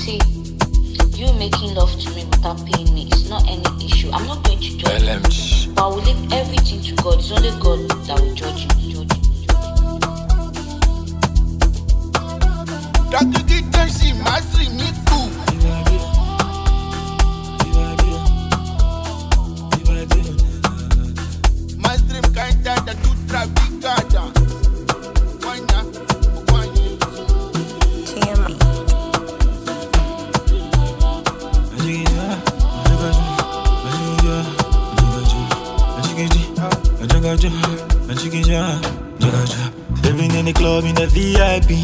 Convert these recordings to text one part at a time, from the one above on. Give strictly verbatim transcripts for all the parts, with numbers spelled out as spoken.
See, you making love to me without paying me is not any issue. I'm not going to judge you, but I will leave everything to God. It's only God that will judge you. Judge you. Doctor Gitan, she mastery me too. My dream can't die the two traffic garden. Wanya, wanya. T M I. Living in the club in the V I P.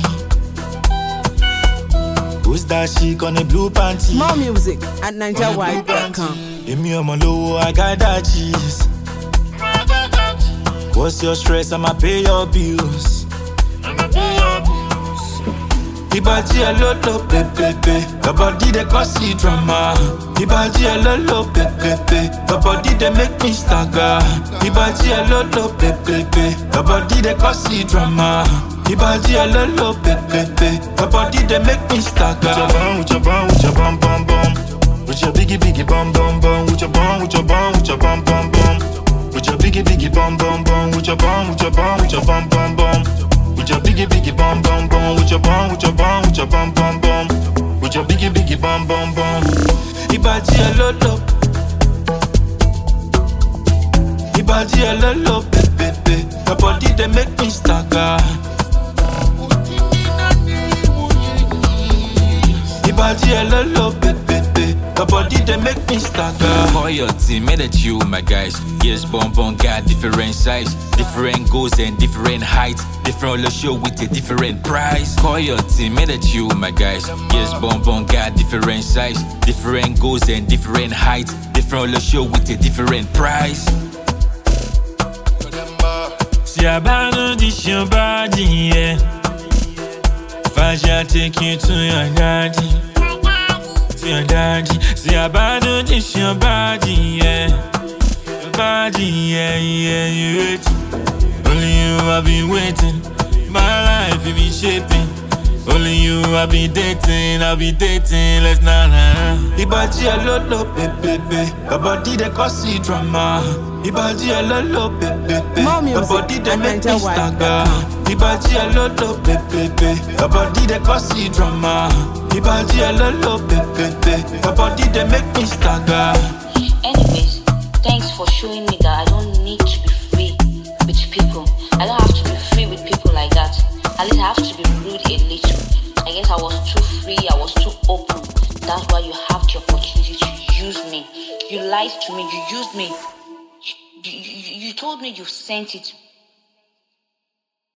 Who's that chic on the blue panty? More music at ninja white dot com. Give me a low, I got that cheese. What's your stress? I'ma pay your bills. I'ma pay your bills. Ibaji a lolo pepepe. Your body they cause you drama. Ibaji a lolo pepepe. Your body they make me stagger. Ibaji a lolo pepepe. Your body they cause you drama. Ibaji a lolo pepepe. Your body they make me stagger. With your bum, with your bum, with your bum, bum, bum. With your biggie, biggie, bum, bum, bum. With your bum, with your bum, with your bum, bum, bum. With your biggie, biggie, bum, bum, bum. With your bum, with your bum, with your bum, bum, bum. With your biggie, biggie, bum, bum, bum. With your bum, with your bum, with your bum, bum, bum. With your biggie, biggie, bum, bum, bum. Ibaji a lolo. Ibaji a lolo, pepepe. Your body they make me stagger. Ibaji a lolo, pepepe. Your body they make me stagger. Royalty, made at you, my guys. Yes, bon bon got different size, different goals and different heights, different all show with a different price. Royalty, made at you, my guys. Yes, bon bon got different size, different goals and different heights, different all show with a different price. Si abandon this your body, yeah. Faja take you to your daddy. Your daddy, see abandon this your body, yeah. Your body, yeah, yeah, you wait. Only you I've been waiting. My life it be shaping. Only you I'll be dating, I'll be dating. Let's nah nah. Ibaji a lolo pepepe. Your body they cause you drama. Ibaji a lolo pepepe. More music Your body they at make me ninja white dot stagger. com. Ibaji a lolo pepepe. Your body they cause you drama. Ibaji a lolo pepepe. Your body they make me stagger. Anyways, thanks for showing me that I don't need to be free with people. I don't have to be free with people like that. At least I have to be rude a little. I guess I was too free, I was too open. That's why you have the opportunity to use me. You lied to me, you used me. You, you, you told me you sent it